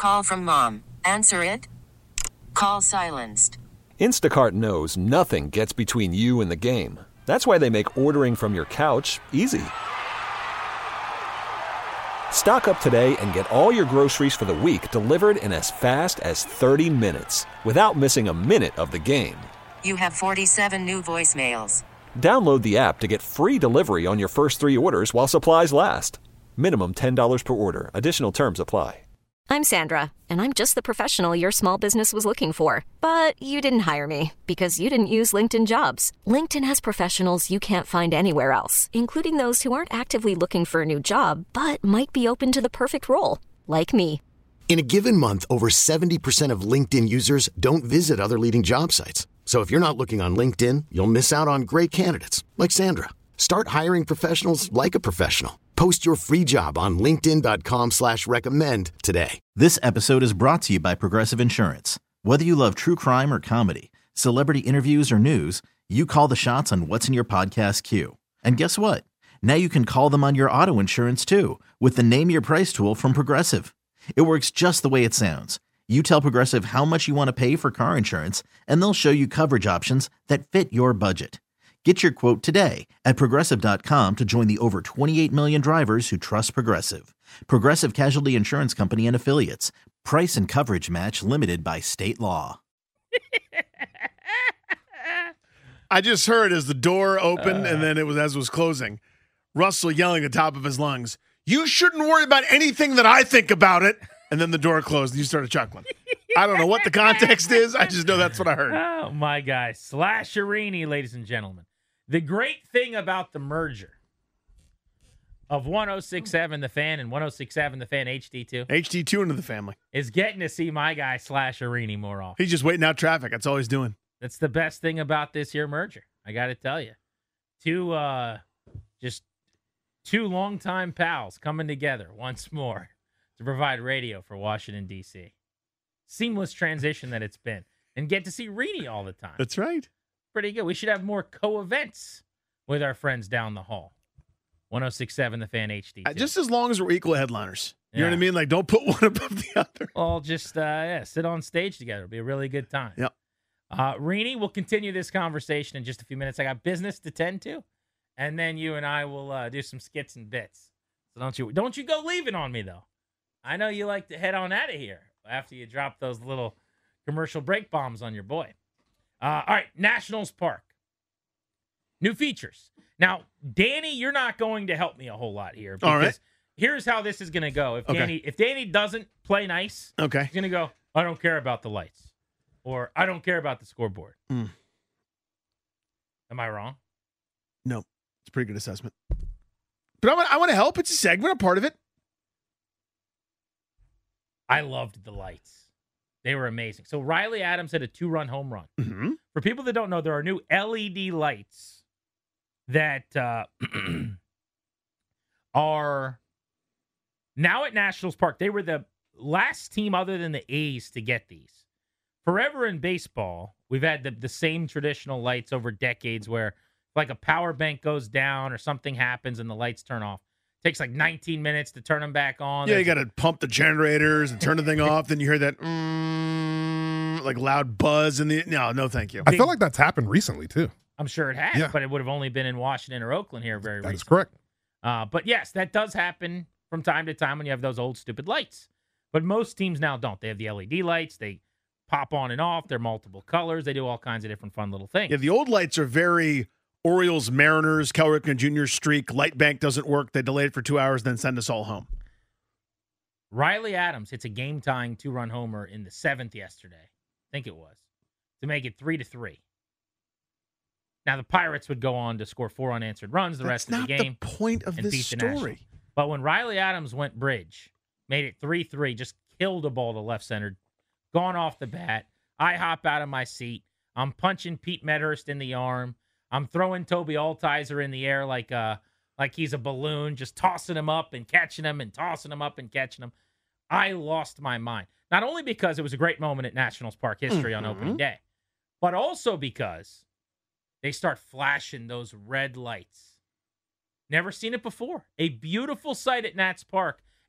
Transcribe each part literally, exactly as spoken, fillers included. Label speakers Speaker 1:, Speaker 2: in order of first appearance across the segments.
Speaker 1: Call from mom. Answer it. Call silenced.
Speaker 2: Instacart knows nothing gets between you and the game. That's why they make ordering from your couch easy. Stock up today and get all your groceries for the week delivered in as fast as thirty minutes without missing a minute of the game.
Speaker 1: You have forty-seven new voicemails.
Speaker 2: Download the app to get free delivery on your first three orders while supplies last. Minimum ten dollars per order. Additional terms apply.
Speaker 3: I'm Sandra, and I'm just the professional your small business was looking for. But you didn't hire me because you didn't use LinkedIn Jobs. LinkedIn has professionals you can't find anywhere else, including those who aren't actively looking for a new job, but might be open to the perfect role, like me.
Speaker 4: In a given month, over seventy percent of LinkedIn users don't visit other leading job sites. So if you're not looking on LinkedIn, you'll miss out on great candidates like Sandra. Start hiring professionals like a professional. Post your free job on linkedin.com slash recommend today.
Speaker 5: This episode is brought to you by Progressive Insurance. Whether you love true crime or comedy, celebrity interviews or news, you call the shots on what's in your podcast queue. And guess what? Now you can call them on your auto insurance too with the Name Your Price tool from Progressive. It works just the way it sounds. You tell Progressive how much you want to pay for car insurance, and they'll show you coverage options that fit your budget. Get your quote today at Progressive dot com to join the over twenty-eight million drivers who trust Progressive. Progressive Casualty Insurance Company and Affiliates. Price and coverage match limited by state law.
Speaker 6: I just heard as the door opened uh, and then it was as it was closing, Russell yelling at the top of his lungs, "You shouldn't worry about anything that I think about it." And then the door closed and you started chuckling. I don't know what the context is. I just know that's what I heard.
Speaker 7: Oh, my guy. Slasherini, ladies and gentlemen. The great thing about the merger of one oh six point seven The Fan and one oh six point seven The Fan H D two.
Speaker 6: H D two into the family.
Speaker 7: Is getting to see my guy Slasherini more often.
Speaker 6: He's just waiting out traffic. That's all he's doing.
Speaker 7: That's the best thing about this here merger. I got to tell you. Two, uh, just two longtime pals coming together once more to provide radio for Washington, D C Seamless transition that it's been. And get to see Rini all the time.
Speaker 6: That's right.
Speaker 7: Pretty good. We should have more co-events with our friends down the hall. one oh six point seven The Fan H D two.
Speaker 6: Uh, just as long as we're equal headliners. You
Speaker 7: yeah.
Speaker 6: know what I mean? Like, don't put one above the other.
Speaker 7: All just uh, yeah, sit on stage together. It'll be a really good time.
Speaker 6: Yep.
Speaker 7: Uh, Rini, we'll continue this conversation in just a few minutes. I got business to tend to, and then you and I will uh, do some skits and bits. So don't you don't you go leaving on me, though. I know you like to head on out of here after you drop those little commercial break bombs on your boy. Uh, all right, Nationals Park. New features. Now, Danny, you're not going to help me a whole lot here. Because
Speaker 6: all right.
Speaker 7: Here's how this is going to go. If
Speaker 6: okay.
Speaker 7: Danny if Danny doesn't play nice,
Speaker 6: okay.
Speaker 7: he's going to go, I don't care about the lights. Or I don't care about the scoreboard.
Speaker 6: Mm.
Speaker 7: Am I wrong?
Speaker 6: No. It's a pretty good assessment. But I want, I want to help. It's a segment, a part of it.
Speaker 7: I loved the lights. They were amazing. So Riley Adams had a two-run home run.
Speaker 6: Mm-hmm.
Speaker 7: For people that don't know, there are new L E D lights that uh, are now at Nationals Park. They were the last team other than the A's to get these. Forever in baseball, we've had the, the same traditional lights over decades where like a power bank goes down or something happens and the lights turn off. It takes like nineteen minutes to turn them back on.
Speaker 6: Yeah,
Speaker 7: There's
Speaker 6: you got to pump the generators and turn the thing off. Then you hear that mm, like loud buzz in the. No, no, thank you.
Speaker 8: I feel like that's happened recently too.
Speaker 7: I'm sure it has,
Speaker 8: yeah.
Speaker 7: but it would have only been in Washington or Oakland here very recently.
Speaker 8: That is correct.
Speaker 7: Uh, but yes, that does happen from time to time when you have those old stupid lights. But most teams now don't. They have the L E D lights. They pop on and off. They're multiple colors. They do all kinds of different fun little things.
Speaker 6: Yeah, the old lights are very Orioles, Mariners, Cal Ripken Junior streak. Light bank doesn't work. They delay it for two hours, then send us all home.
Speaker 7: Riley Adams hits a game-tying two-run homer in the seventh yesterday. I think it was. To make it three to three. Now, the Pirates would go on to score four unanswered runs the
Speaker 6: That's
Speaker 7: rest of the game.
Speaker 6: That's not the point of this story.
Speaker 7: But when Riley Adams went bridge, made it three three, just killed a ball to left center, gone off the bat, I hop out of my seat. I'm punching Pete Medhurst in the arm. I'm throwing Toby Altizer in the air like uh like he's a balloon, just tossing him up and catching him and tossing him up and catching him. I lost my mind. Not only because it was a great moment at Nationals Park history mm-hmm. on opening day, but also because they start flashing those red lights. Never seen it before. A beautiful sight at Nats Park.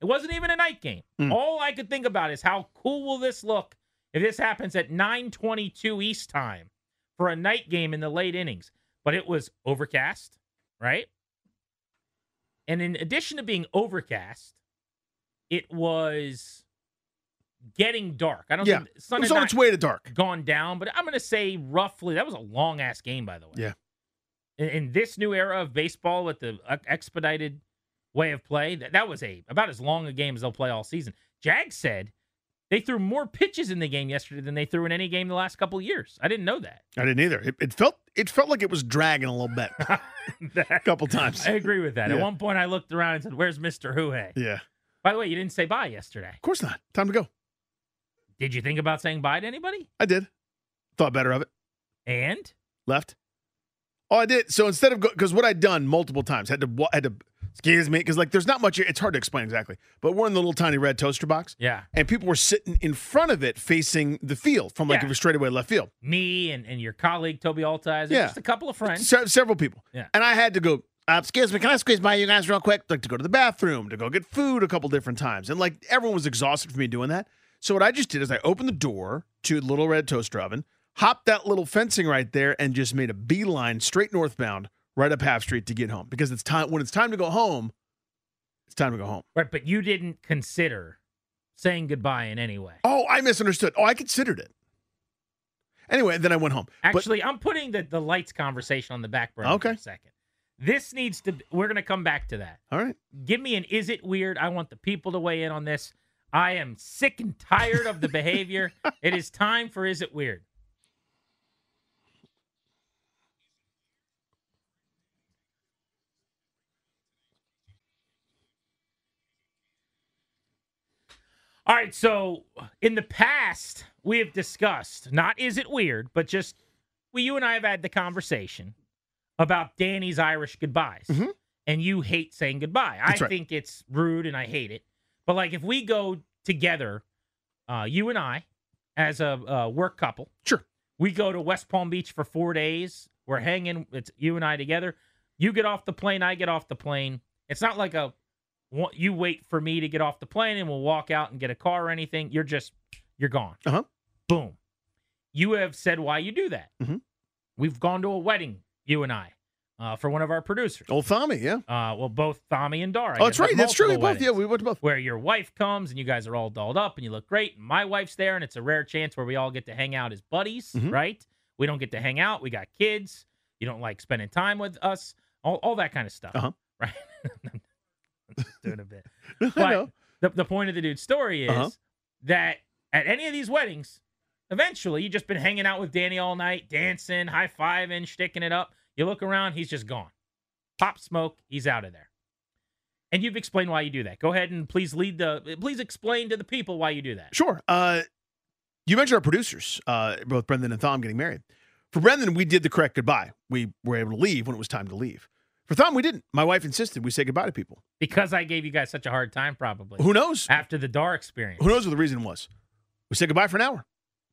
Speaker 7: It wasn't even a night game.
Speaker 6: Mm.
Speaker 7: All I could think about is how cool will this look if this happens at nine twenty-two East time for a night game in the late innings. But it was overcast, right? And in addition to being overcast, it was getting dark. I don't
Speaker 6: Yeah.
Speaker 7: think the sun
Speaker 6: It was
Speaker 7: had
Speaker 6: on
Speaker 7: not
Speaker 6: its way to dark.
Speaker 7: gone down, but I'm going to say roughly, that was a long-ass game, by the way.
Speaker 6: Yeah.
Speaker 7: In, in this new era of baseball with the uh, expedited way of play, that, that was a about as long a game as they'll play all season. Jag said they threw more pitches in the game yesterday than they threw in any game the last couple of years. I didn't know that.
Speaker 6: I didn't either. It, it felt it felt like it was dragging a little bit. A couple times.
Speaker 7: I agree with that.
Speaker 6: Yeah.
Speaker 7: At one point, I looked around and said, "Where's Mister Huey?"
Speaker 6: Yeah.
Speaker 7: By the way, you didn't say bye yesterday.
Speaker 6: Of course not. Time to go.
Speaker 7: Did you think about saying bye to anybody?
Speaker 6: I did. Thought better of it.
Speaker 7: And
Speaker 6: Left. Oh, I did. So instead of because what I'd done multiple times had to wa- had to excuse me because like there's not much. It's hard to explain exactly. But we're in the little tiny red toaster box.
Speaker 7: yeah,
Speaker 6: And people were sitting in front of it facing the field from like
Speaker 7: Yeah.
Speaker 6: if it was straightaway left field.
Speaker 7: me and, and your colleague Toby Altizer,
Speaker 6: Yeah.
Speaker 7: just a couple of friends.
Speaker 6: Se- several people.
Speaker 7: Yeah.
Speaker 6: And I had to go, uh, excuse me, can I squeeze by you guys real quick? Like to go to the bathroom, to go get food a couple different times. And like everyone was exhausted for me doing that. So what I just did is I opened the door to the little red toaster oven, hopped that little fencing right there, and just made a beeline straight northbound right up Half Street to get home. Because it's time when it's time to go home, it's time to go home.
Speaker 7: Right, but you didn't consider saying goodbye in any way.
Speaker 6: Oh, I misunderstood. Oh, I considered it. Anyway, then I went home. But-
Speaker 7: Actually, I'm putting the, the lights conversation on the back burner
Speaker 6: Okay.
Speaker 7: for a second. This needs to, we're going to come back to that.
Speaker 6: all right.
Speaker 7: Give me an is it weird? I want the people to weigh in on this. I am sick and tired of the behavior. It is time for is it weird? All right, so in the past, we have discussed, not is it weird, but just, well, you and I have had the conversation about Danny's Irish goodbyes.
Speaker 6: Mhm.
Speaker 7: And you hate saying goodbye.
Speaker 6: That's
Speaker 7: I
Speaker 6: right.
Speaker 7: think it's rude and I hate it. But like if we go together, uh, you and I, as a uh, work couple,
Speaker 6: Sure.
Speaker 7: we go to West Palm Beach for four days. We're hanging. It's you and I together. You get off the plane. I get off the plane. It's not like a you wait for me to get off the plane and we'll walk out and get a car or anything. You're just you're gone.
Speaker 6: Uh-huh.
Speaker 7: Boom. You have said why you do that.
Speaker 6: Mhm.
Speaker 7: We've gone to a wedding, you and I, uh, for one of our producers.
Speaker 6: Old Tommy, yeah.
Speaker 7: Uh, well, both Tommy and Dara.
Speaker 6: Oh, that's right. That's true. We both, yeah, we went to both.
Speaker 7: Where your wife comes and you guys are all dolled up and you look great. And my wife's there, and it's a rare chance where we all get to hang out as buddies,
Speaker 6: Mhm.
Speaker 7: right? We don't get to hang out. We got kids. You don't like spending time with us. All, all that kind of stuff,
Speaker 6: Uh-huh.
Speaker 7: right? I'm just doing a bit.
Speaker 6: I
Speaker 7: But
Speaker 6: know.
Speaker 7: the, the point of the dude's story is
Speaker 6: Uh-huh.
Speaker 7: that at any of these weddings, eventually you've just been hanging out with Danny all night, dancing, high-fiving, sticking it up. You look around, he's just gone. Pop smoke, he's out of there. And you've explained why you do that. Go ahead and please lead the please explain to the people why you do that.
Speaker 6: Sure. Uh, you mentioned our producers, uh, both Brendan and Thom, getting married. For Brendan, we did the correct goodbye. We were able to leave when it was time to leave. For Thom, we didn't. My wife insisted we say goodbye to people.
Speaker 7: Because I gave you guys such a hard time, probably.
Speaker 6: Who knows?
Speaker 7: After the Dar experience.
Speaker 6: Who knows what the reason was? We said goodbye for an hour.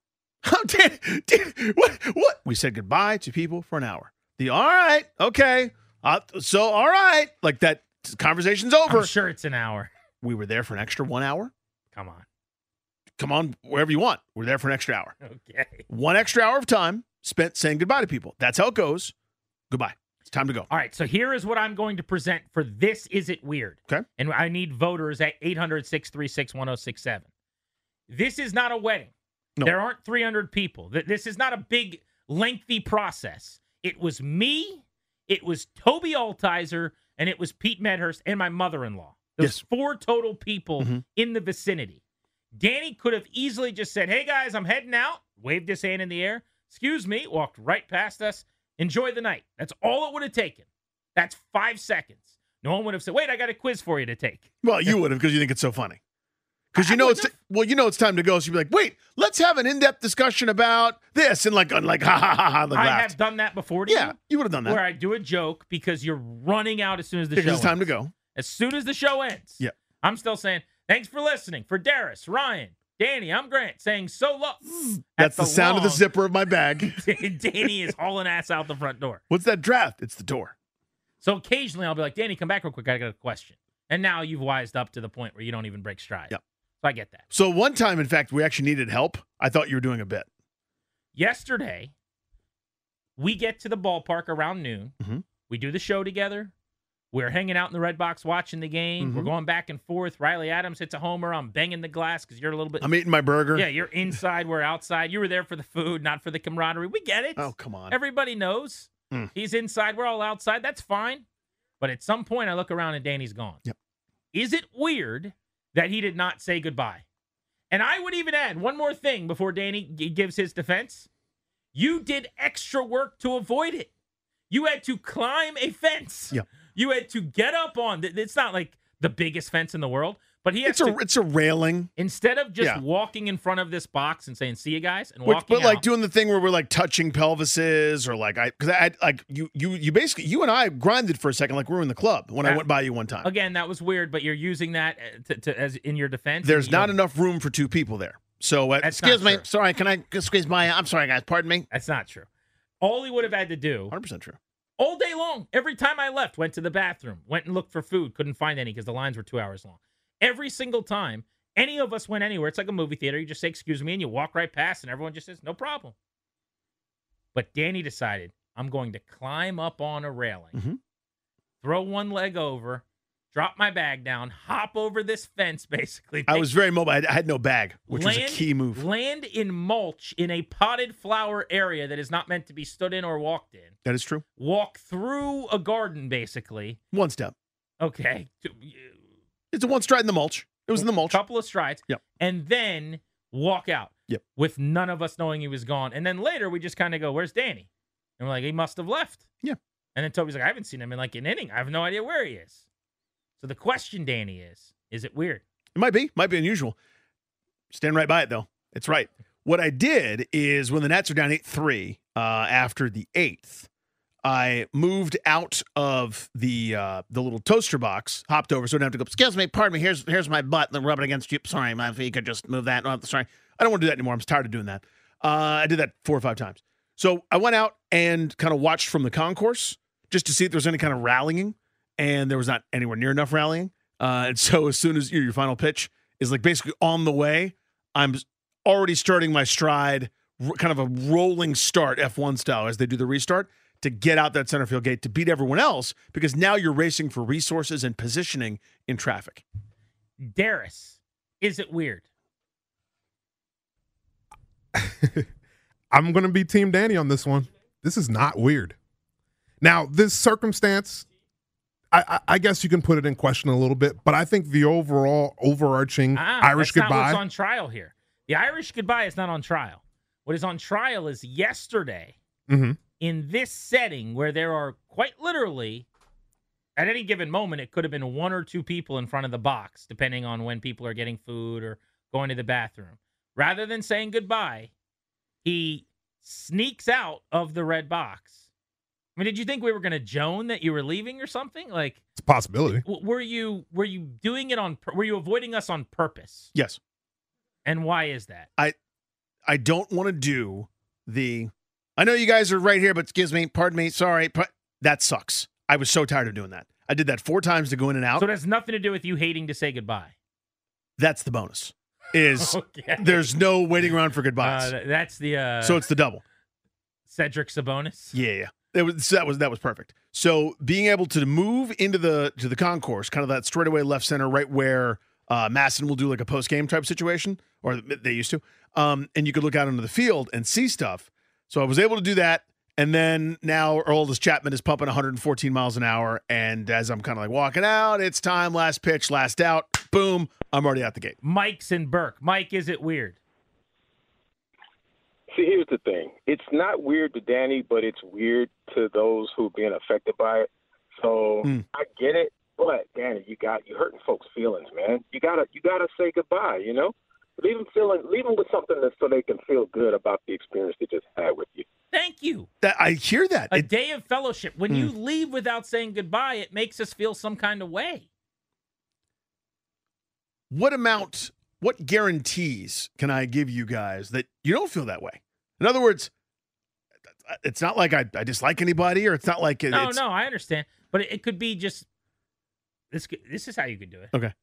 Speaker 6: Oh, Dan, Dan, what? What? We said goodbye to people for an hour. The all right, okay. Uh, so all right, like that conversation's over.
Speaker 7: I'm sure it's an hour.
Speaker 6: We were there for an extra one hour.
Speaker 7: Come on.
Speaker 6: Come on, wherever you want. We're there for an extra hour.
Speaker 7: Okay.
Speaker 6: One extra hour of time spent saying goodbye to people. That's how it goes. Goodbye. It's time to go.
Speaker 7: All right, so here is what I'm going to present for This Is It Weird?
Speaker 6: Okay.
Speaker 7: And I need voters at eight hundred, six three six, one oh six seven. This is not a wedding.
Speaker 6: No.
Speaker 7: There aren't three hundred people. Th- This is not a big, lengthy process. It was me, it was Toby Altizer, and it was Pete Medhurst and my mother-in-law. There's
Speaker 6: Yes.
Speaker 7: four total people
Speaker 6: Mhm.
Speaker 7: in the vicinity. Danny could have easily just said, hey, guys, I'm heading out, waved his hand in the air, excuse me, walked right past us, enjoy the night. That's all it would have taken. That's five seconds. No one would have said, wait, I got a quiz for you to take.
Speaker 6: Well, you would have because you think it's so funny. Because
Speaker 7: I
Speaker 6: you know it's
Speaker 7: wouldn't
Speaker 6: well, you know it's time to go. So you'd be like, wait, let's have an in-depth discussion about this, and like, like, ha ha ha ha. Like
Speaker 7: I
Speaker 6: laughed.
Speaker 7: have done that before to
Speaker 6: Yeah,
Speaker 7: you,
Speaker 6: you would have done that.
Speaker 7: where I do a joke because you're running out as soon as the
Speaker 6: Because
Speaker 7: show
Speaker 6: it's time
Speaker 7: ends.
Speaker 6: to go.
Speaker 7: As soon as the show ends.
Speaker 6: Yeah.
Speaker 7: I'm still saying, thanks for listening. For Darius, Ryan, Danny, I'm Grant, saying so long.
Speaker 6: That's the sound of the zipper of my bag.
Speaker 7: Danny is hauling ass out the front door.
Speaker 6: What's that draft? It's the door.
Speaker 7: So occasionally I'll be like, Danny, come back real quick. I got a question. And now you've wised up to the point where you don't even break stride.
Speaker 6: Yep.
Speaker 7: So I get that.
Speaker 6: So one time, in fact, we actually needed help. I thought you were doing a bit.
Speaker 7: Yesterday, we get to the ballpark around noon.
Speaker 6: Mm-hmm.
Speaker 7: We do the show together. We're hanging out in the Red Box watching the game.
Speaker 6: Mm-hmm.
Speaker 7: We're going back and forth. Riley Adams hits a homer. I'm banging the glass because you're a little bit.
Speaker 6: I'm eating my burger.
Speaker 7: Yeah, you're inside. We're outside. You were there for the food, not for the camaraderie. We get it.
Speaker 6: Oh, come on.
Speaker 7: Everybody knows.
Speaker 6: Mm.
Speaker 7: He's inside. We're all outside. That's fine. But at some point, I look around and Danny's gone.
Speaker 6: Yep.
Speaker 7: Is it weird that he did not say goodbye? And I would even add one more thing before Danny g- gives his defense. You did extra work to avoid it. You had to climb a fence.
Speaker 6: Yep.
Speaker 7: You had to get up on. It's not like the biggest fence in the world, but he has
Speaker 6: It's a
Speaker 7: to.
Speaker 6: it's a railing.
Speaker 7: Instead of just
Speaker 6: Yeah.
Speaker 7: walking in front of this box and saying "see you guys" and
Speaker 6: But,
Speaker 7: walking
Speaker 6: but like
Speaker 7: out,
Speaker 6: doing the thing where we're like touching pelvises or like I because I like you you you basically you and I grinded for a second like we were in the club when I
Speaker 7: That-
Speaker 6: went by you one time.
Speaker 7: again, that was weird. But you're using that uh, to, to, as in your defense.
Speaker 6: There's
Speaker 7: You
Speaker 6: not
Speaker 7: know,
Speaker 6: enough room for two people there. So uh,
Speaker 7: That's
Speaker 6: excuse
Speaker 7: not
Speaker 6: me,
Speaker 7: true.
Speaker 6: sorry, can I squeeze my? I'm sorry, guys. Pardon me.
Speaker 7: That's not true. All he would have had to do
Speaker 6: one hundred percent true.
Speaker 7: all day long, every time I left, went to the bathroom, went and looked for food, couldn't find any because the lines were two hours long. Every single time any of us went anywhere, it's like a movie theater. You just say, excuse me, and you walk right past, and everyone just says, no problem. But Danny decided, I'm going to climb up on a railing,
Speaker 6: Mm-hmm.
Speaker 7: throw one leg over, drop my bag down, hop over this fence, basically.
Speaker 6: I was very mobile. I I had no bag, which was a
Speaker 7: land-
Speaker 6: key move.
Speaker 7: Land in mulch in a potted flower area that is not meant to be stood in or walked in.
Speaker 6: That is true.
Speaker 7: Walk through a garden, basically.
Speaker 6: One step.
Speaker 7: Okay.
Speaker 6: It's a one stride in the mulch. It was in the mulch.
Speaker 7: Couple of strides.
Speaker 6: Yep.
Speaker 7: And then walk out.
Speaker 6: Yep.
Speaker 7: With none of us knowing he was gone. And then later we just kind of go, where's Danny? And we're like, he must have left.
Speaker 6: Yeah.
Speaker 7: And then Toby's like, I haven't seen him in like an inning. I have no idea where he is. So the question, Danny, is, is it weird?
Speaker 6: It might be. Might be unusual. Stand right by it, though. It's right. What I did is when the Nats are down eight three uh, after the eighth, I moved out of the uh, the little toaster box, hopped over so I don't have to go, excuse me, pardon me, here's here's my butt, and then rub it against you. Sorry, if you could just move that. Oh, sorry. I don't want to do that anymore. I'm tired of doing that. Uh, I did that four or five times. So I went out and kind of watched from the concourse just to see if there was any kind of rallying, and there was not anywhere near enough rallying. Uh, and so as soon as your, your final pitch is like basically on the way, I'm already starting my stride, r- kind of a rolling start, F one style, as they do the restart, to get out that center field gate to beat everyone else, because now you're racing for resources and positioning in traffic.
Speaker 7: Darius, is it weird?
Speaker 8: I'm going to be Team Danny on this one. This is not weird. Now, this circumstance, I, I, I guess you can put it in question a little bit, but I think the overall overarching
Speaker 7: Ah,
Speaker 8: Irish
Speaker 7: that's
Speaker 8: goodbye.
Speaker 7: not what's on trial here. The Irish goodbye is not on trial. What is on trial is yesterday
Speaker 8: Mhm.
Speaker 7: in this setting where there are quite literally, at any given moment, it could have been one or two people in front of the box, depending on when people are getting food or going to the bathroom. Rather than saying goodbye, he sneaks out of the red box. I mean, did you think we were going to Joan that you were leaving or something? Like,
Speaker 8: It's a possibility.
Speaker 7: w- were you were you doing it on? pur- Were you avoiding us on purpose?
Speaker 6: Yes.
Speaker 7: And why is that?
Speaker 6: I don't want to do the, I know you guys are right here, but excuse me, pardon me, sorry. But that sucks. I was so tired of doing that. I did that four times to go in and out.
Speaker 7: So it has nothing to do with you hating to say goodbye.
Speaker 6: That's the bonus. Is
Speaker 7: Okay.
Speaker 6: there's no waiting around for goodbyes.
Speaker 7: Uh, th- that's the uh,
Speaker 6: so it's the double.
Speaker 7: Cedric Sabonis.
Speaker 6: Yeah, yeah. That was that was that was perfect. So being able to move into the to the concourse, kind of that straightaway left center, right where uh, Masson will do like a post game type situation, or they used to, um, and you could look out into the field and see stuff. So I was able to do that, and then now Aroldis Chapman is pumping one hundred fourteen miles an hour, and as I'm kind of like walking out, it's time, last pitch, last out, boom, I'm already out the gate.
Speaker 7: Mike's in Burke. Mike, is it weird?
Speaker 9: See, here's the thing. It's not weird to Danny, but it's weird to those who are being affected by it. So
Speaker 6: Mm.
Speaker 9: I get it, but Danny, you got you hurting folks' feelings, man. You gotta you gotta say goodbye. You know, leave them feeling, leave them with something that so they can feel good about the experience they just had with you.
Speaker 7: Thank you.
Speaker 6: That I hear that.
Speaker 7: A
Speaker 6: It-
Speaker 7: day of fellowship. When you
Speaker 6: Mm.
Speaker 7: leave without saying goodbye, it makes us feel some kind of way.
Speaker 6: what amount, what guarantees can I give you guys that you don't feel that way? In other words, it's not like I, I dislike anybody, or it's not like it,
Speaker 7: No,
Speaker 6: it's,
Speaker 7: no, I understand. But it, it could be just this this is how you could do it.
Speaker 6: Okay.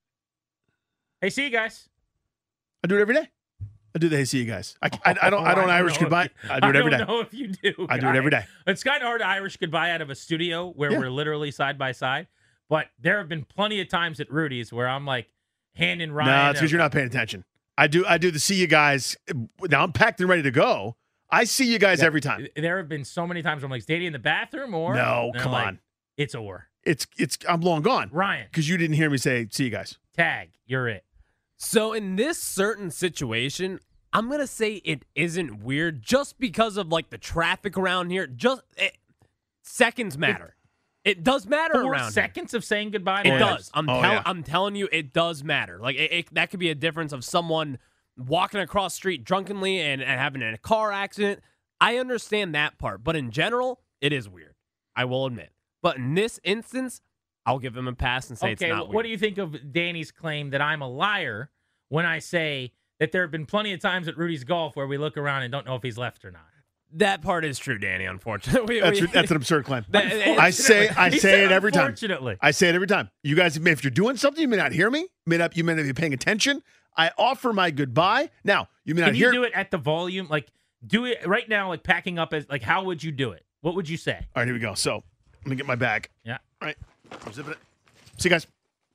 Speaker 7: Hey, see you guys.
Speaker 6: I do it every day. I do the hey, see you guys. I, I, I don't I don't
Speaker 7: I
Speaker 6: Irish
Speaker 7: know
Speaker 6: goodbye.
Speaker 7: if you-
Speaker 6: I do it every
Speaker 7: I
Speaker 6: day.
Speaker 7: don't know if you do.
Speaker 6: I do it every day.
Speaker 7: It's kind of hard to Irish goodbye out of a studio where
Speaker 6: Yeah.
Speaker 7: we're literally side by side. But there have been plenty of times at Rudy's where I'm like handing Ryan.
Speaker 6: No, it's because
Speaker 7: a-
Speaker 6: you're not paying attention. I do I do the see you guys. Now I'm packed and ready to go. I see you guys
Speaker 7: Yeah.
Speaker 6: every time.
Speaker 7: There have been so many times where I'm like, Stady in the bathroom or
Speaker 6: No,
Speaker 7: And they're
Speaker 6: come
Speaker 7: like,
Speaker 6: on.
Speaker 7: It's or.
Speaker 6: It's it's I'm long gone.
Speaker 7: Ryan,
Speaker 6: Because you didn't hear me say see you guys.
Speaker 7: tag, you're it.
Speaker 10: So in this certain situation, I'm gonna say it isn't weird just because of like the traffic around here. Just it, seconds matter. It, does matter
Speaker 7: Four
Speaker 10: around
Speaker 7: seconds of saying goodbye.
Speaker 10: here. It
Speaker 7: to
Speaker 10: does.
Speaker 7: Rudy's.
Speaker 10: I'm
Speaker 6: Oh,
Speaker 10: telling.
Speaker 6: yeah.
Speaker 10: I'm telling you, it does matter. Like it, it, that could be a difference of someone walking across the street drunkenly and, and having a car accident. I understand that part, but in general, it is weird. I will admit. But in this instance, I'll give him a pass and say it's
Speaker 7: Okay,
Speaker 10: not
Speaker 7: what
Speaker 10: weird.
Speaker 7: do you think of Danny's claim that I'm a liar when I say that there have been plenty of times at Rudy's Golf where we look around and don't know if he's left or not?
Speaker 10: That part is true, Danny. Unfortunately, We-
Speaker 6: That's
Speaker 10: we-
Speaker 6: that's an absurd claim.
Speaker 10: That-
Speaker 6: I say I
Speaker 7: He
Speaker 6: say
Speaker 7: said
Speaker 6: it every time.
Speaker 7: Unfortunately.
Speaker 6: I say it every time. You guys, if you're doing something, you may not hear me. May not, you may not be paying attention. I offer my goodbye. Now, you may not
Speaker 7: Can you
Speaker 6: hear.
Speaker 7: do it at the volume? Like, do it right now, like packing up as, like, how would you do it? What would you say?
Speaker 6: All right, here we go. So let me get my bag.
Speaker 7: Yeah.
Speaker 6: All right. I'm zipping it. See you guys.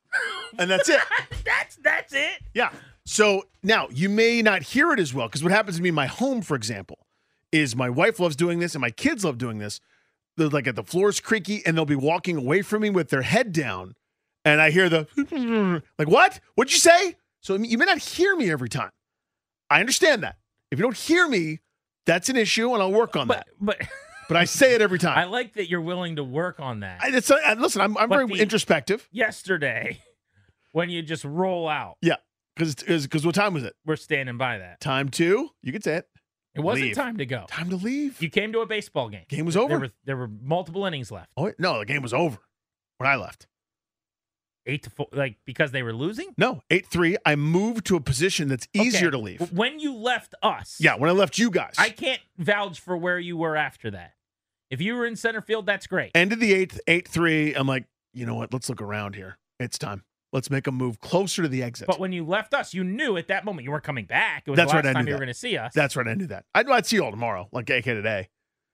Speaker 6: And that's it.
Speaker 7: that's that's it.
Speaker 6: Yeah. So now you may not hear it as well because what happens to me in my home, for example, is my wife loves doing this and my kids love doing this. They're like at the floor's creaky and they'll be walking away from me with their head down, and I hear the like, what? What'd you say? So you may not hear me every time. I understand that. If you don't hear me, that's an issue, and I'll work on
Speaker 7: But
Speaker 6: that.
Speaker 7: but
Speaker 6: But I say it every time.
Speaker 7: I like that you're willing to work on that.
Speaker 6: I, it's, uh, listen, I'm, I'm
Speaker 7: But
Speaker 6: very
Speaker 7: the-
Speaker 6: introspective.
Speaker 7: Yesterday, when you just roll out,
Speaker 6: Yeah. Because because what time was it?
Speaker 7: we're standing by that.
Speaker 6: Time to, you could say it.
Speaker 7: It wasn't
Speaker 6: Leave.
Speaker 7: time to go.
Speaker 6: Time to leave.
Speaker 7: You came to a baseball game.
Speaker 6: Game was
Speaker 7: There
Speaker 6: over.
Speaker 7: were there were multiple innings left.
Speaker 6: Oh, wait, no, the game was over when I left.
Speaker 7: Eight to four, like because they were losing.
Speaker 6: No, eight three. I moved to a position that's easier
Speaker 7: Okay.
Speaker 6: to leave.
Speaker 7: When you left us,
Speaker 6: Yeah, when I left you guys.
Speaker 7: I can't vouch for where you were after that. If you were in center field, that's great.
Speaker 6: Ended the eighth, eight three. I'm like, you know what? Let's look around here. It's time. Let's make a move closer to the exit.
Speaker 7: But when you left us, you knew at that moment you weren't coming back. It was
Speaker 6: That's
Speaker 7: the
Speaker 6: right,
Speaker 7: last
Speaker 6: I
Speaker 7: time
Speaker 6: knew
Speaker 7: you were
Speaker 6: that.
Speaker 7: going to see us.
Speaker 6: That's right. I knew that. I knew I'd see you all tomorrow, like A K today.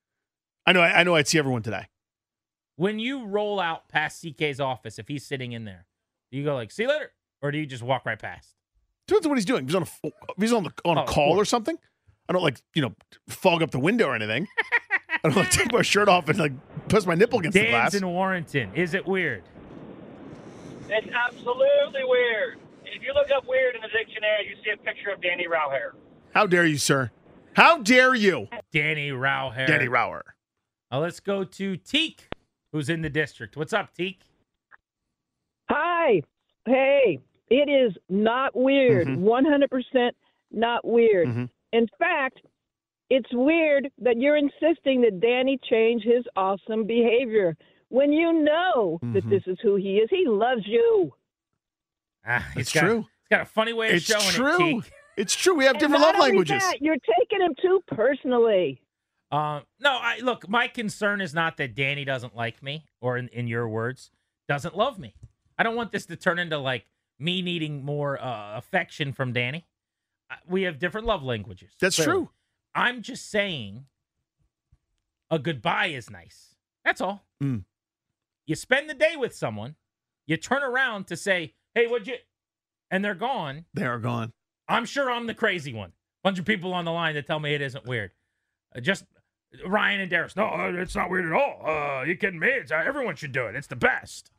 Speaker 6: I know. I know. I'd see everyone today.
Speaker 7: When you roll out past C K's office, if he's sitting in there, do you go like, "See you later," or do you just walk right past?
Speaker 6: Depends on what he's doing. If he's on a if he's on the on a
Speaker 7: Oh, of
Speaker 6: call or
Speaker 7: course.
Speaker 6: something. I don't like you know fog up the window or anything. I don't like take my shirt off and like press my nipple against the glass.
Speaker 7: Dan's in Warrenton. Is it weird?
Speaker 11: It's absolutely weird. If you look up weird in the dictionary, you see a picture of Danny Rauher.
Speaker 6: How dare you, sir? How dare you,
Speaker 7: Danny Rauher.
Speaker 6: Danny Rauer?
Speaker 7: Uh, let's go to Teak, who's in the district. What's up, Teak?
Speaker 12: Hi. Hey, it is not weird.
Speaker 6: Mhm.
Speaker 12: one hundred percent not weird.
Speaker 6: Mhm.
Speaker 12: In fact, it's weird that you're insisting that Danny change his awesome behavior when you know that
Speaker 6: Mhm.
Speaker 12: this is who he is. He loves you.
Speaker 7: Ah, he's
Speaker 6: It's
Speaker 7: got,
Speaker 6: true.
Speaker 7: He's got a funny way of
Speaker 6: It's
Speaker 7: showing
Speaker 6: true.
Speaker 7: it, Teak.
Speaker 6: It's true. We have
Speaker 12: And
Speaker 6: different
Speaker 12: not
Speaker 6: love
Speaker 12: only
Speaker 6: languages.
Speaker 12: that, you're taking him too personally.
Speaker 7: Um, no, I look. My concern is not that Danny doesn't like me, or in, in your words, doesn't love me. I don't want this to turn into like me needing more uh, affection from Danny. Uh, We have different love languages.
Speaker 6: That's
Speaker 7: clearly.
Speaker 6: true.
Speaker 7: I'm just saying, a goodbye is nice. That's all.
Speaker 6: Mm.
Speaker 7: You spend the day with someone, you turn around to say, "Hey, what'd you?" and they're gone.
Speaker 6: They are gone.
Speaker 7: I'm sure I'm the crazy one. Bunch of people on the line that tell me it isn't weird. Uh, just Ryan and Darius. No, uh, it's not weird at all. Uh, you kidding me? It's, uh, everyone should do it. It's the best.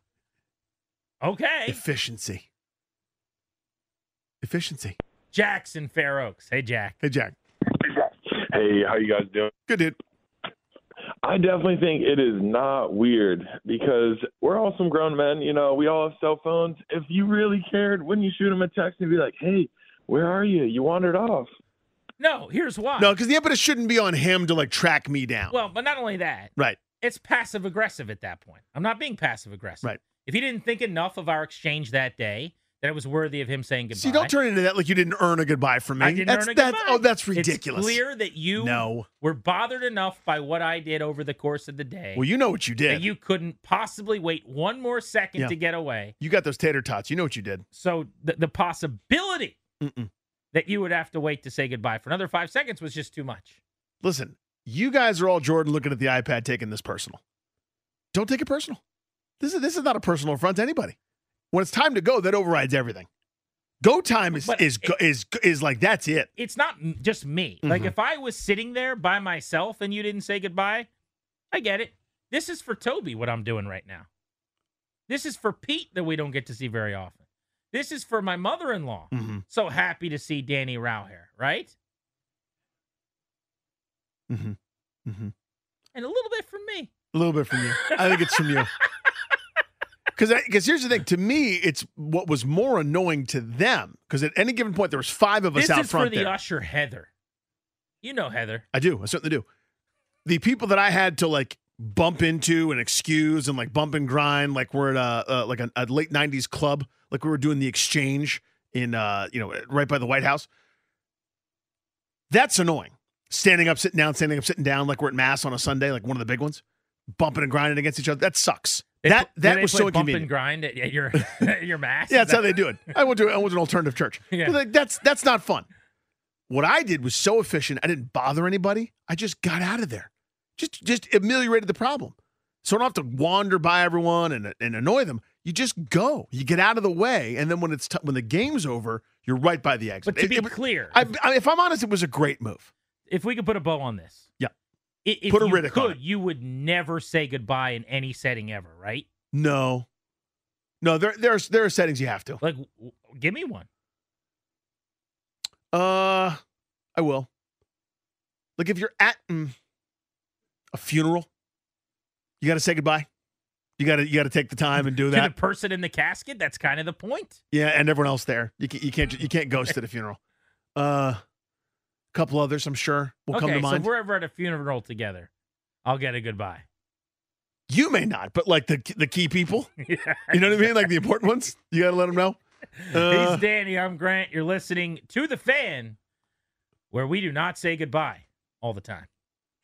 Speaker 7: Okay.
Speaker 6: Efficiency. Efficiency.
Speaker 7: Jackson Fair Oaks. Hey, Jack.
Speaker 6: Hey, Jack.
Speaker 13: Hey, how you guys doing?
Speaker 6: Good, dude.
Speaker 13: I definitely think it is not weird because we're all some grown men. You know, we all have cell phones. If you really cared, wouldn't you shoot them a text and be like, hey, where are you? You wandered off.
Speaker 7: No, here's why.
Speaker 6: No, because the impetus shouldn't be on him to like track me down.
Speaker 7: Well, but not only that,
Speaker 6: right.
Speaker 7: it's passive aggressive at that point. I'm not being passive aggressive.
Speaker 6: Right.
Speaker 7: If he didn't think enough of our exchange that day that it was worthy of him saying goodbye.
Speaker 6: See, don't turn into that like you didn't earn a goodbye from me.
Speaker 7: I didn't
Speaker 6: that's,
Speaker 7: earn a
Speaker 6: that's,
Speaker 7: goodbye.
Speaker 6: Oh, that's ridiculous.
Speaker 7: It's clear that you
Speaker 6: no.
Speaker 7: were bothered enough by what I did over the course of the day.
Speaker 6: Well, you know what you did.
Speaker 7: That you couldn't possibly wait one more second
Speaker 6: Yeah.
Speaker 7: to get away.
Speaker 6: You got those tater tots. You know what you did.
Speaker 7: So the, the possibility
Speaker 6: Mm-mm.
Speaker 7: that you would have to wait to say goodbye for another five seconds was just too much.
Speaker 6: Listen, you guys are all Jordan looking at the iPad taking this personal. Don't take it personal. This is this is not a personal affront to anybody. When it's time to go, that overrides everything. Go time is
Speaker 7: But
Speaker 6: is
Speaker 7: it-
Speaker 6: is is like that's it.
Speaker 7: It's not m- just me. Like
Speaker 6: Mhm.
Speaker 7: if I was sitting there by myself and you didn't say goodbye, I get it. This is for Toby, what I'm doing right now. This is for Pete that we don't get to see very often. This is for my mother-in-law.
Speaker 6: Mhm.
Speaker 7: So happy to see Danny Rauh here, right?
Speaker 6: Mm-hmm. Mm-hmm.
Speaker 7: And a little bit from me.
Speaker 6: A little bit from you. I think it's from you. Because because here's the thing. To me, it's what was more annoying to them. Because at any given point, there was five of us
Speaker 7: This
Speaker 6: out
Speaker 7: is
Speaker 6: front
Speaker 7: for the
Speaker 6: there.
Speaker 7: usher, Heather. You know Heather.
Speaker 6: I do. I certainly do. The people that I had to like bump into and excuse and like bump and grind, like we're at a uh, like a, a late nineties club, like we were doing the exchange in uh you know right by the White House. That's annoying. Standing up, sitting down, standing up, sitting down, like we're at mass on a Sunday, like one of the big ones, bumping and grinding against each other. That sucks.
Speaker 7: They
Speaker 6: that
Speaker 7: pl-
Speaker 6: that
Speaker 7: they
Speaker 6: was
Speaker 7: play
Speaker 6: so
Speaker 7: bump
Speaker 6: inconvenient.
Speaker 7: and grind at at your at your mass.
Speaker 6: Yeah,
Speaker 7: Is
Speaker 6: that's how
Speaker 7: that-
Speaker 6: they do it. I went to I went to an alternative church.
Speaker 7: Yeah.
Speaker 6: But, like, that's that's not fun. What I did was so efficient. I didn't bother anybody. I just got out of there. Just just ameliorated the problem. So I don't have to wander by everyone and and annoy them. You just go. You get out of the way, and then when it's t- when the game's over, you're right by the exit.
Speaker 7: But to
Speaker 6: It-
Speaker 7: be
Speaker 6: it-
Speaker 7: clear,
Speaker 6: I, I, if I'm honest, it was a great move.
Speaker 7: if we could put a bow on this.
Speaker 6: Yeah.
Speaker 7: I- If
Speaker 6: Put a
Speaker 7: you
Speaker 6: Riddick on
Speaker 7: could,
Speaker 6: it.
Speaker 7: you would never say goodbye in any setting ever, right?
Speaker 6: No, no. There there's there are settings you have to.
Speaker 7: Like, w- give me one.
Speaker 6: Uh, I will. Like if you're at mm, a funeral, you got to say goodbye. You got to you got to take the time and do
Speaker 7: To
Speaker 6: that.
Speaker 7: the person in the casket, that's kind of the point.
Speaker 6: Yeah, and everyone else there. You can, you can't you can't ghost at a funeral. Uh, a couple others, I'm sure, will
Speaker 7: okay,
Speaker 6: come to
Speaker 7: so
Speaker 6: mind.
Speaker 7: if we're ever at a funeral together, I'll get a goodbye.
Speaker 6: You may not, but like the the key people,
Speaker 7: Yeah.
Speaker 6: you know what I mean? Like the important ones, you got to let them know. Uh,
Speaker 7: He's Danny. I'm Grant. You're listening to The Fan, where we do not say goodbye all the time.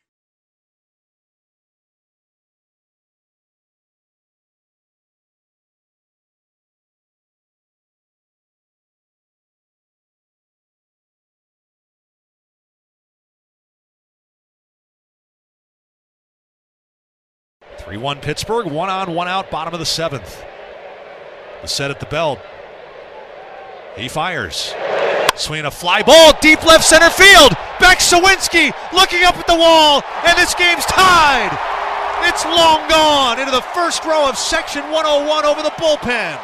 Speaker 14: three one Pittsburgh, one on, one out, bottom of the seventh. The set at the belt. He fires. Swinging a fly ball, deep left center field. Beck Sawinski looking up at the wall, and this game's tied. It's long gone into the first row of section one oh one over the bullpen.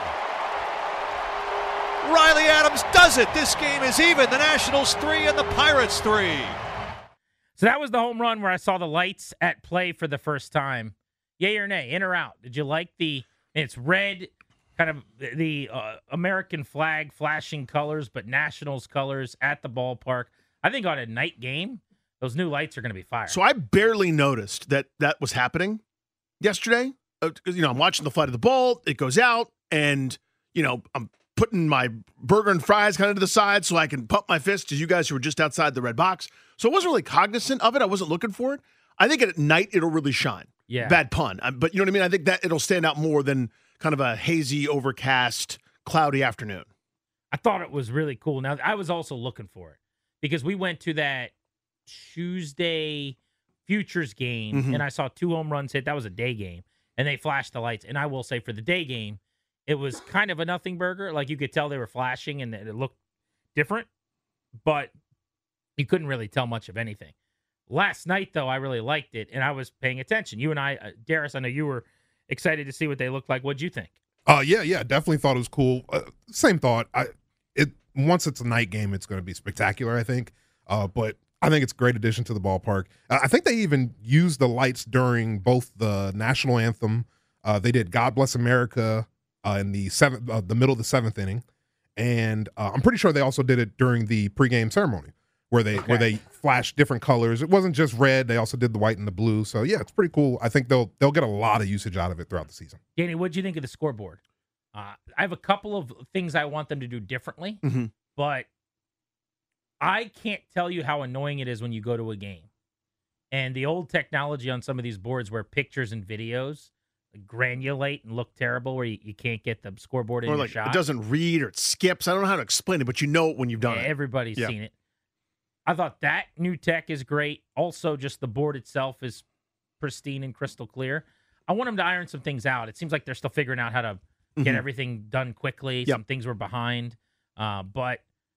Speaker 14: Riley Adams does it. This game is even. The Nationals three and the Pirates three.
Speaker 7: So that was the home run where I saw the lights at play for the first time. Yay or nay, in or out? Did you like the, it's red, kind of the uh, American flag flashing colors, but Nationals colors at the ballpark? I think on a night game, those new lights are going to be fire.
Speaker 6: So I barely noticed that that was happening yesterday. Uh, 'cause, you know, I'm watching the flight of the ball. It goes out, and you know, I'm putting my burger and fries kind of to the side so I can pump my fist to you guys who were just outside the red box. So I wasn't really cognizant of it. I wasn't looking for it. I think at night it'll really shine.
Speaker 7: Yeah.
Speaker 6: Bad pun. Uh, But you know what I mean? I think that it'll stand out more than kind of a hazy, overcast, cloudy afternoon.
Speaker 7: I thought it was really cool. Now, I was also looking for it because we went to that Tuesday Futures game,
Speaker 6: Mhm.
Speaker 7: and I saw two home runs hit. That was a day game, and they flashed the lights. And I will say for the day game, it was kind of a nothing burger. Like you could tell they were flashing and it looked different, but you couldn't really tell much of anything. Last night, though, I really liked it, and I was paying attention. You and I, uh, Darius, I know you were excited to see what they looked like. What'd you think?
Speaker 8: Uh, yeah, yeah, definitely thought it was cool. Uh, same thought. I it once it's a night game, it's going to be spectacular, I think. Uh, but I think it's a great addition to the ballpark. Uh, I think they even used the lights during both the national anthem. Uh, they did "God Bless America" uh, in the seventh, uh, the middle of the seventh inning, and uh, I'm pretty sure they also did it during the pregame ceremony, where they
Speaker 7: Okay.
Speaker 8: where they flashed different colors. It wasn't just red; they also did the white and the blue. So yeah, it's pretty cool. I think they'll they'll get a lot of usage out of it throughout the season.
Speaker 7: Danny, what'd you think of the scoreboard? Uh, I have a couple of things I want them to do differently,
Speaker 6: Mm-hmm.
Speaker 7: but I can't tell you how annoying it is when you go to a game. And the old technology on some of these boards where pictures and videos like, granulate and look terrible, where you, you can't get the scoreboard in
Speaker 6: Or
Speaker 7: your
Speaker 6: like
Speaker 7: shot.
Speaker 6: it doesn't read or it skips. I don't know how to explain it, but you know it when you've done
Speaker 7: Yeah,
Speaker 6: it.
Speaker 7: everybody's
Speaker 6: Yeah.
Speaker 7: seen it. I thought that new tech is great. Also, just the board itself is pristine and crystal clear. I want them to iron some things out. It seems like they're still figuring out how to get
Speaker 6: Mhm.
Speaker 7: everything done quickly.
Speaker 6: Yep.
Speaker 7: Some things were behind, uh, but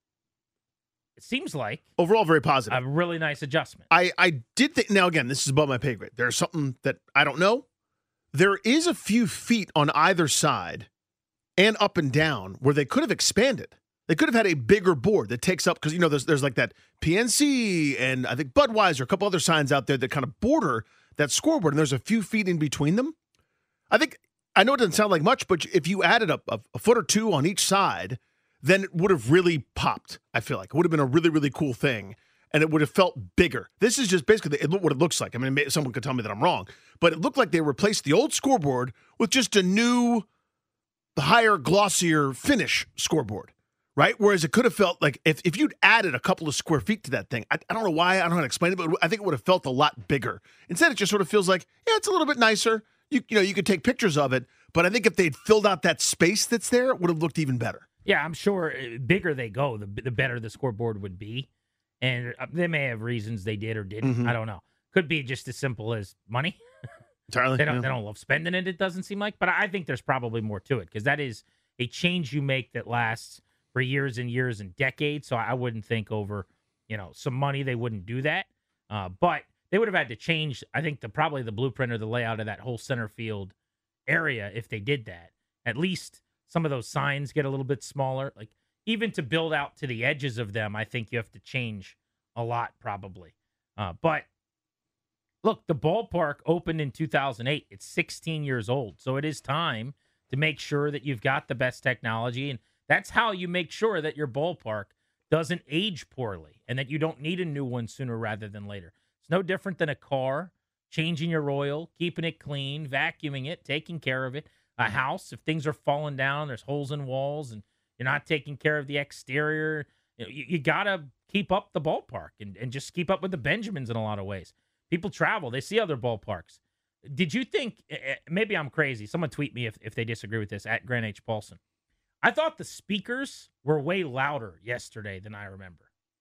Speaker 7: it seems like
Speaker 6: Overall, very positive.
Speaker 7: a really nice adjustment.
Speaker 6: I, I did think, now again, this is above my pay grade. There's something that I don't know. There is a few feet on either side and up and down where they could have expanded. They could have had a bigger board that takes up, because, you know, there's, there's like that P N C and I think Budweiser, a couple other signs out there that kind of border that scoreboard, and there's a few feet in between them. I think, I know it doesn't sound like much, but if you added a, a, a foot or two on each side, then it would have really popped, I feel like. It would have been a really, really cool thing, and it would have felt bigger. This is just basically the, what it looks like. I mean, may- someone could tell me that I'm wrong, but it looked like they replaced the old scoreboard with just a new, the higher, glossier finish scoreboard, right? Whereas it could have felt like if, if you'd added a couple of square feet to that thing, I, I don't know why, I don't know how to explain it, but I think it would have felt a lot bigger. Instead, it just sort of feels like, yeah, it's a little bit nicer. You, you know, you could take pictures of it, but I think if they'd filled out that space that's there, it would have looked even better.
Speaker 7: Yeah, I'm sure uh, bigger they go, the the better the scoreboard would be. And uh, they may have reasons they did or didn't.
Speaker 6: Mhm.
Speaker 7: I don't know. Could be just as simple as money.
Speaker 6: Entirely.
Speaker 7: They don't,
Speaker 6: yeah.
Speaker 7: they don't love spending it, it doesn't seem like. But I think there's probably more to it because that is a change you make that lasts for years and years and decades. So I wouldn't think over, you know, some money they wouldn't do that. Uh, but they would have had to change, I think, the probably the blueprint or the layout of that whole center field area if they did that. At least some of those signs get a little bit smaller. Like even to build out to the edges of them, I think you have to change a lot probably. Uh, but look, the ballpark opened in two thousand eight. It's sixteen years old. So it is time to make sure that you've got the best technology. And that's how you make sure that your ballpark doesn't age poorly and that you don't need a new one sooner rather than later. It's no different than a car, changing your oil, keeping it clean, vacuuming it, taking care of it. A house, if things are falling down, there's holes in walls, and you're not taking care of the exterior, you, know, you, you got to keep up the ballpark and, and just keep up with the Benjamins in a lot of ways. People travel. They see other ballparks. Did you think, maybe I'm crazy, someone tweet me if, if they disagree with this, at Grant H. Paulson. I thought the speakers were way louder yesterday than I remember.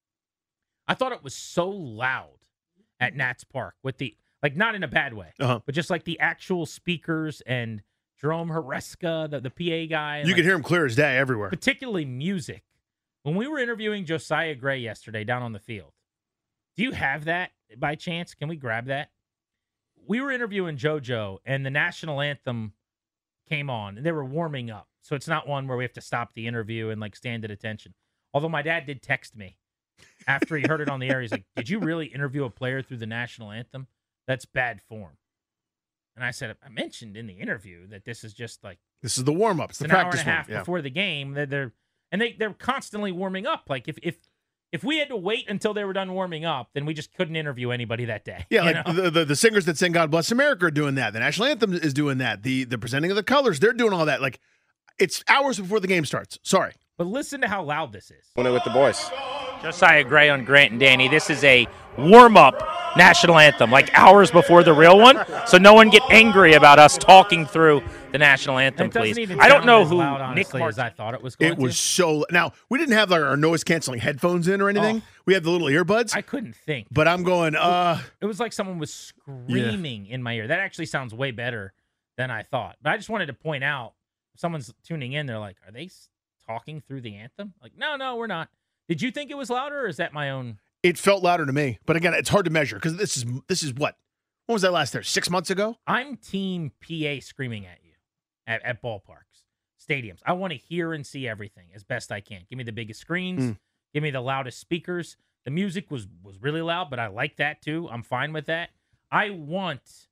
Speaker 7: I thought it was so loud at Nats Park with the, like not in a bad way,
Speaker 6: Uh-huh.
Speaker 7: but just like the actual speakers and Jerome Hareska, the, the P A guy.
Speaker 6: You
Speaker 7: like,
Speaker 6: could hear him clear as day everywhere.
Speaker 7: particularly music. When we were interviewing Josiah Gray yesterday down on the field, do you have that by chance? Can we grab that? We were interviewing JoJo, and the national anthem came on, and they were warming up. So it's not one where we have to stop the interview and like stand at attention. Although my dad did text me after he heard it on the air. He's like, "Did you really interview a player through the national anthem? That's bad form." And I said, I mentioned in the interview that this is just like
Speaker 6: This is the warm up. It's
Speaker 7: it's
Speaker 6: the
Speaker 7: an hour
Speaker 6: practice
Speaker 7: and a half
Speaker 6: one. Yeah.
Speaker 7: before the game. They're, they're and they they're constantly warming up. Like if if if we had to wait until they were done warming up, then we just couldn't interview anybody that day.
Speaker 6: Yeah,
Speaker 7: you
Speaker 6: like
Speaker 7: know?
Speaker 6: the, the the singers that sing "God Bless America" are doing that. The national anthem is doing that. The the presenting of the colors, they're doing all that. Like it's hours before the game starts. Sorry,
Speaker 7: but listen to how loud this is.
Speaker 15: Win it with the boys.
Speaker 7: Josiah Gray on Grant and Danny. This is a warm-up national anthem, like hours before the real one. So no one get angry about us talking through the national anthem, It doesn't please. even I don't sound know as
Speaker 6: who
Speaker 7: loud,
Speaker 6: Nick
Speaker 7: honestly,
Speaker 6: Martin-
Speaker 7: as I thought it was going
Speaker 6: it was
Speaker 7: to.
Speaker 6: so. Now we didn't have like our noise canceling headphones in or anything.
Speaker 7: Oh.
Speaker 6: We had the little earbuds.
Speaker 7: I couldn't think.
Speaker 6: But I'm going. Uh,
Speaker 7: It was like someone was screaming in my ear. That actually sounds way better than I thought. But I just wanted to point out, if someone's tuning in, they're like, "Are they s- talking through the anthem?" Like, no, no, we're not. Did you think it was louder, or is that my own?
Speaker 6: it felt louder to me, but again, it's hard to measure because this is this is what. When was that last there? Six months ago.
Speaker 7: I'm team P A screaming at you at, at ballparks, stadiums. I want to hear and see everything as best I can. Give me the biggest screens.
Speaker 6: Mm.
Speaker 7: Give me the loudest speakers. The music was was really loud, but I like that too. I'm fine with that. I want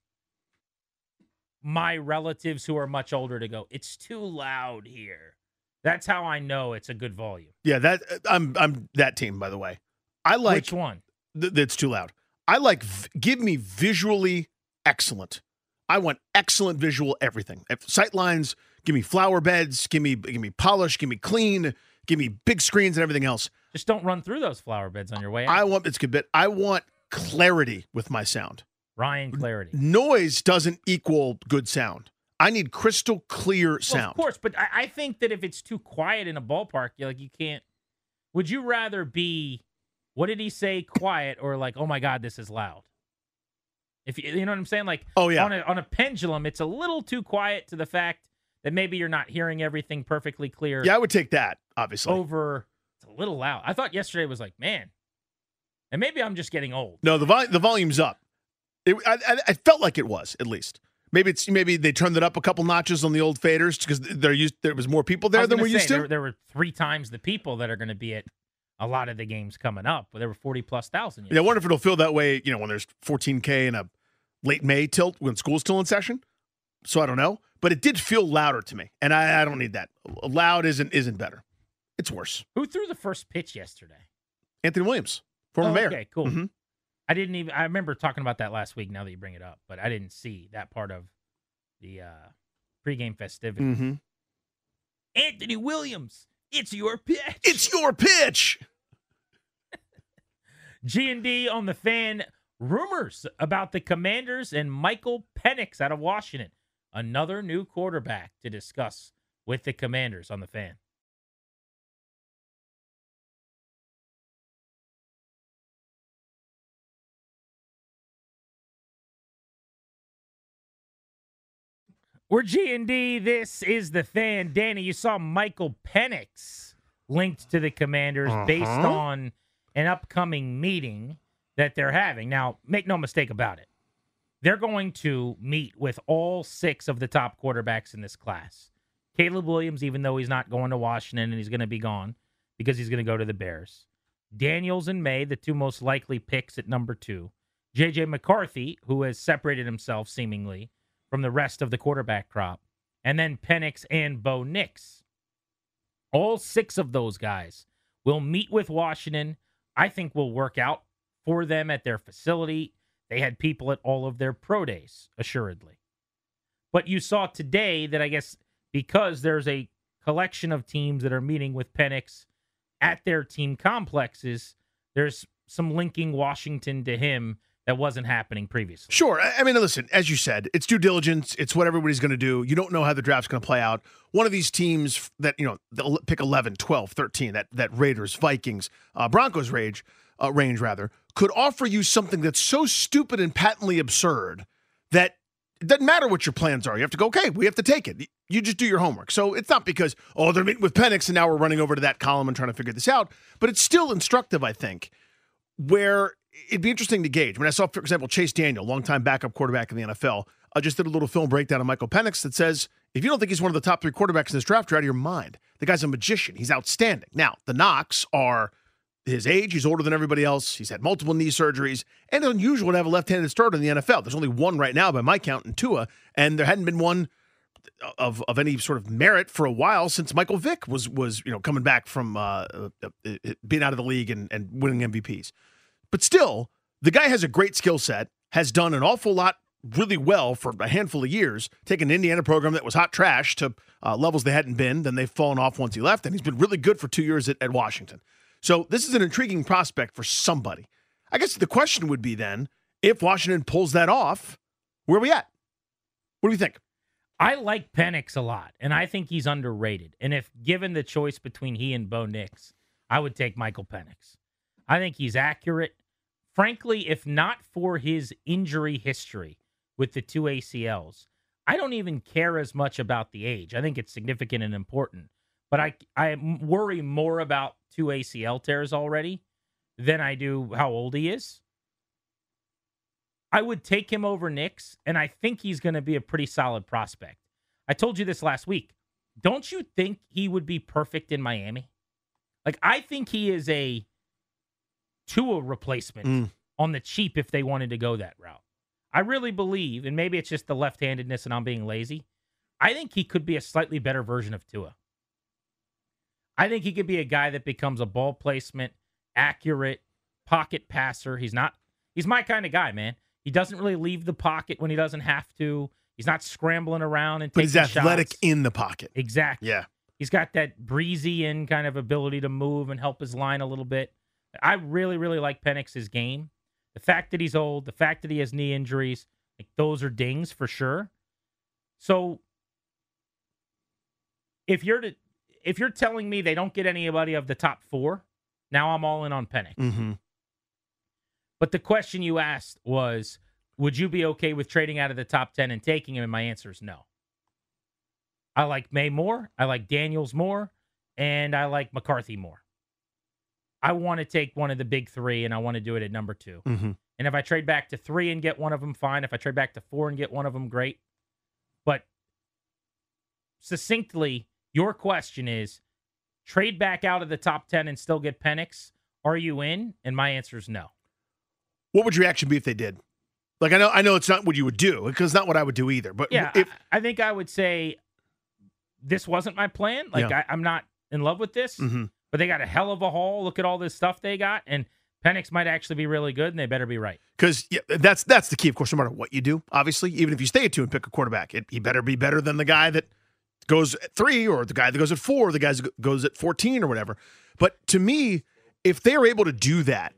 Speaker 7: my relatives who are much older to go, "It's too loud here." That's how I know it's a good volume.
Speaker 6: Yeah, that I'm I'm that team, by the way. I like
Speaker 7: Which one?
Speaker 6: Th- that's too loud. I like v- give me visually excellent. I want excellent visual everything. If sight lines, Give me flower beds. Give me give me polish. Give me clean. Give me big screens and everything else.
Speaker 7: Just don't run through those flower beds on your way out.
Speaker 6: I want it's good bit. I want clarity with my sound.
Speaker 7: Ryan, clarity.
Speaker 6: Noise doesn't equal good sound. I need crystal clear sound.
Speaker 7: Well, of course, but I, I think that if it's too quiet in a ballpark, you're like you can't. Would you rather be, what did he say, quiet, or like, oh my God, this is loud? If you, you know what I'm saying, like,
Speaker 6: oh yeah,
Speaker 7: on a on a pendulum, it's a little too quiet to the fact that maybe you're not hearing everything perfectly clear.
Speaker 6: Yeah, I would take that, obviously.
Speaker 7: Over, it's a little loud. I thought yesterday was like, man, and maybe I'm just getting old.
Speaker 6: No, the vol- the volume's up. It, I, I, I felt like it was, at least. Maybe it's maybe they turned it up a couple notches on the old faders because there used there was more people there than we're used to.
Speaker 7: There, there were three times the people that are going to be at a lot of the games coming up. There were forty plus thousand.
Speaker 6: Yeah, I wonder if it'll feel that way. You know, when there's fourteen K in a late May tilt when school's still in session. So I don't know, but it did feel louder to me, and I, I don't need that. Loud isn't isn't better. It's worse.
Speaker 7: Who threw the first pitch yesterday?
Speaker 6: Anthony Williams, former
Speaker 7: oh,
Speaker 6: mayor.
Speaker 7: Okay, cool.
Speaker 6: Mm-hmm.
Speaker 7: I didn't even. I remember talking about that last week. Now that you bring it up, but I didn't see that part of the uh, pregame festivities.
Speaker 6: Mm-hmm.
Speaker 7: Anthony Williams, it's your pitch.
Speaker 6: It's your pitch.
Speaker 7: G and D on the Fan. Rumors about the Commanders and Michael Penix out of Washington. Another new quarterback to discuss with the Commanders on the Fan. We're G and D. This is the Fan. Danny, you saw Michael Penix linked to the Commanders uh-huh. based on an upcoming meeting that they're having. Now, make no mistake about it. They're going to meet with all six of the top quarterbacks in this class. Caleb Williams, even though he's not going to Washington and he's going to be gone because he's going to go to the Bears. Daniels and May, the two most likely picks at number two. J J McCarthy, who has separated himself seemingly from the rest of the quarterback crop. And then Penix and Bo Nix. All six of those guys will meet with Washington. I think will work out for them at their facility. They had people at all of their pro days, assuredly. But you saw today that I guess because there's a collection of teams that are meeting with Penix at their team complexes, there's some linking Washington to him that wasn't happening previously.
Speaker 6: Sure. I mean, listen, as you said, it's due diligence. It's what everybody's going to do. You don't know how the draft's going to play out. One of these teams that, you know, they'll pick eleven, twelve, thirteen, that that Raiders, Vikings, uh, Broncos range, uh, range rather, could offer you something that's so stupid and patently absurd that it doesn't matter what your plans are. You have to go, okay, we have to take it. You just do your homework. So it's not because, oh, they're meeting with Penix and now we're running over to that column and trying to figure this out. But it's still instructive, I think, where it'd be interesting to gauge. When I saw, for example, Chase Daniel, longtime backup quarterback in the N F L, I just did a little film breakdown of Michael Penix that says, if you don't think he's one of the top three quarterbacks in this draft, you're out of your mind. The guy's a magician. He's outstanding. Now, the knocks are his age. He's older than everybody else. He's had multiple knee surgeries. And it's unusual to have a left-handed starter in the N F L. There's only one right now by my count in Tua, and there hadn't been one of of any sort of merit for a while since Michael Vick was, was you know, coming back from uh, uh, being out of the league and, and winning M V Ps. But still, the guy has a great skill set, has done an awful lot really well for a handful of years, taken an Indiana program that was hot trash to uh, levels they hadn't been. Then they've fallen off once he left, and he's been really good for two years at, at Washington. So this is an intriguing prospect for somebody. I guess the question would be then, if Washington pulls that off, where are we at? What do you think?
Speaker 7: I like Penix a lot, and I think he's underrated. And if given the choice between he and Bo Nix, I would take Michael Penix. I think he's accurate. Frankly, if not for his injury history with the two A C Ls, I don't even care as much about the age. I think it's significant and important. But I, I worry more about two A C L tears already than I do how old he is. I would take him over Nix, and I think he's going to be a pretty solid prospect. I told you this last week. Don't you think he would be perfect in Miami? Like, I think he is a Tua replacement mm. on the cheap if they wanted to go that route. I really believe, and maybe it's just the left-handedness and I'm being lazy, I think he could be a slightly better version of Tua. I think he could be a guy that becomes a ball placement, accurate, pocket passer. He's not, he's my kind of guy, man. He doesn't really leave the pocket when he doesn't have to. He's not scrambling around and
Speaker 6: But
Speaker 7: taking
Speaker 6: he's athletic
Speaker 7: shots.
Speaker 6: in the pocket.
Speaker 7: Exactly.
Speaker 6: Yeah.
Speaker 7: He's got that breezy in kind of ability to move and help his line a little bit. I really, really like Penix's game. The fact that he's old, the fact that he has knee injuries, like those are dings for sure. So if you're to, if you're telling me they don't get anybody of the top four, now I'm all in on Penix.
Speaker 6: Mm-hmm.
Speaker 7: But the question you asked was, would you be okay with trading out of the top ten and taking him? And my answer is no. I like May more, I like Daniels more, and I like McCarthy more. I want to take one of the big three, and I want to do it at number two.
Speaker 6: Mm-hmm.
Speaker 7: And if I trade back to three and get one of them, fine. If I trade back to four and get one of them, great. But succinctly, your question is, trade back out of the top ten and still get Penix? Are you in? And my answer is no.
Speaker 6: What would your reaction be if they did? Like, I know I know it's not what you would do, because it's not what I would do either. But
Speaker 7: yeah,
Speaker 6: if,
Speaker 7: I, I think I would say this wasn't my plan. Like,
Speaker 6: Yeah.
Speaker 7: I, I'm not in love with this,
Speaker 6: Mhm.
Speaker 7: but they got a hell of a haul. Look at all this stuff they got, and Penix might actually be really good, and they better be right.
Speaker 6: Because yeah, that's that's the key, of course, no matter what you do, obviously. Even if you stay at two and pick a quarterback, it, he better be better than the guy that goes at three or the guy that goes at four or the guy that goes at fourteen or whatever. But to me, if they're able to do that,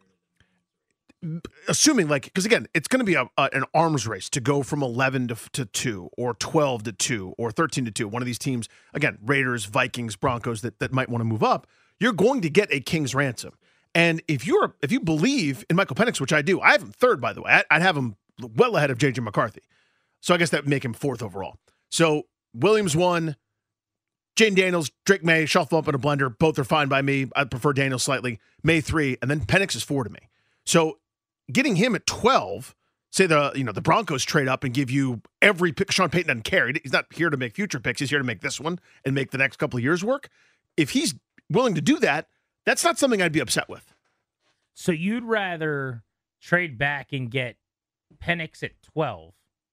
Speaker 6: assuming like, because again, it's going to be a, a, an arms race to go from eleven to, to two or twelve to two or thirteen to two. One of these teams, again, Raiders, Vikings, Broncos that, that might want to move up, you're going to get a king's ransom. And if you're if you believe in Michael Penix, which I do, I have him third, by the way. I, I'd have him well ahead of J J McCarthy. So I guess that would make him fourth overall. So Williams one, Jaden Daniels, Drake May, shuffle up in a blender. Both are fine by me. I prefer Daniels slightly. May three, and then Penix is four to me. So getting him at twelve, say the you know the Broncos trade up and give you every pick. Sean Payton doesn't care. He's not here to make future picks. He's here to make this one and make the next couple of years work. If he's willing to do that, that's not something I'd be upset with.
Speaker 7: So you'd rather trade back and get Penix at twelve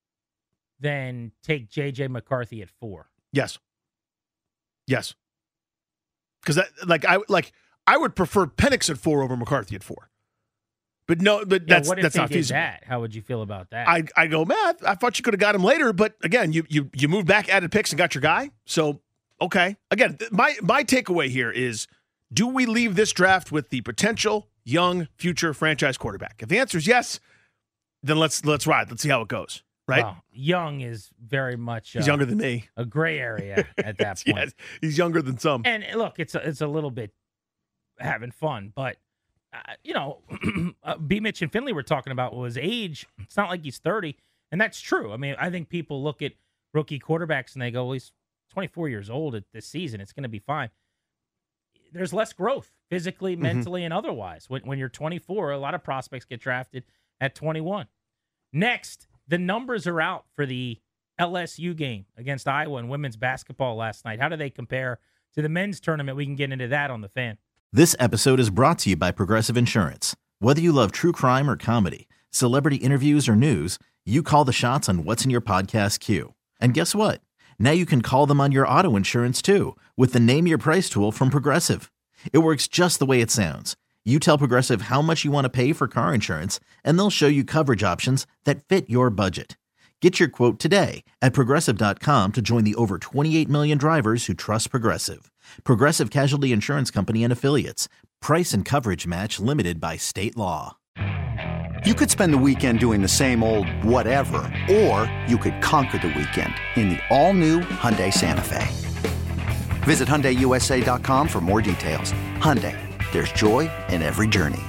Speaker 7: than take J J McCarthy at four?
Speaker 6: Yes. Yes. Because like I like I would prefer Penix at four over McCarthy at four. But no, but
Speaker 7: Yeah,
Speaker 6: that's
Speaker 7: what if
Speaker 6: that's
Speaker 7: they
Speaker 6: not
Speaker 7: did
Speaker 6: feasible.
Speaker 7: that? How would you feel about that?
Speaker 6: I I go, man, I thought you could have got him later, but again, you you you moved back, added picks, and got your guy. So okay, again, th- my my takeaway here is: do we leave this draft with the potential young future franchise quarterback? If the answer is yes, then let's let's ride. Let's see how it goes. Right?
Speaker 7: Well, young is very much
Speaker 6: He's
Speaker 7: uh,
Speaker 6: younger than me.
Speaker 7: a gray area at that point.
Speaker 6: Yes, he's younger than some.
Speaker 7: And look, it's a, it's a little bit having fun, but uh, you know, uh, B. Mitch and Finley were talking about was age. It's not like he's thirty, and that's true. I mean, I think people look at rookie quarterbacks and they go, well, he's twenty-four years old at this season. It's going to be fine. There's less growth physically,
Speaker 6: Mm-hmm.
Speaker 7: mentally, and otherwise. When, when you're twenty-four, a lot of prospects get drafted at twenty-one. Next, the numbers are out for the L S U game against Iowa in women's basketball last night. How do they compare to the men's tournament? We can get into that on the Fan.
Speaker 5: This episode is brought to you by Progressive Insurance. Whether you love true crime or comedy, celebrity interviews or news, you call the shots on what's in your podcast queue. And guess what? Now you can call them on your auto insurance too with the Name Your Price tool from Progressive. It works just the way it sounds. You tell Progressive how much you want to pay for car insurance, and they'll show you coverage options that fit your budget. Get your quote today at Progressive dot com to join the over twenty-eight million drivers who trust Progressive. Progressive Casualty Insurance Company and Affiliates. Price and coverage match limited by state law.
Speaker 15: You could spend the weekend doing the same old whatever, or you could conquer the weekend in the all-new Hyundai Santa Fe. Visit Hyundai U S A dot com for more details. Hyundai, there's joy in every journey.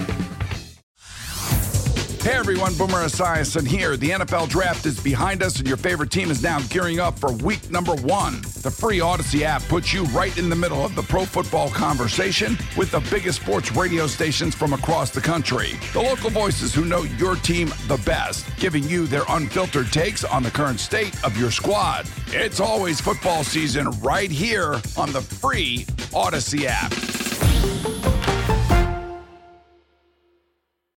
Speaker 16: Hey everyone, Boomer Esiason here. The N F L Draft is behind us and your favorite team is now gearing up for week number one. The free Odyssey app puts you right in the middle of the pro football conversation with the biggest sports radio stations from across the country. The local voices who know your team the best, giving you their unfiltered takes on the current state of your squad. It's always football season right here on the free Odyssey app.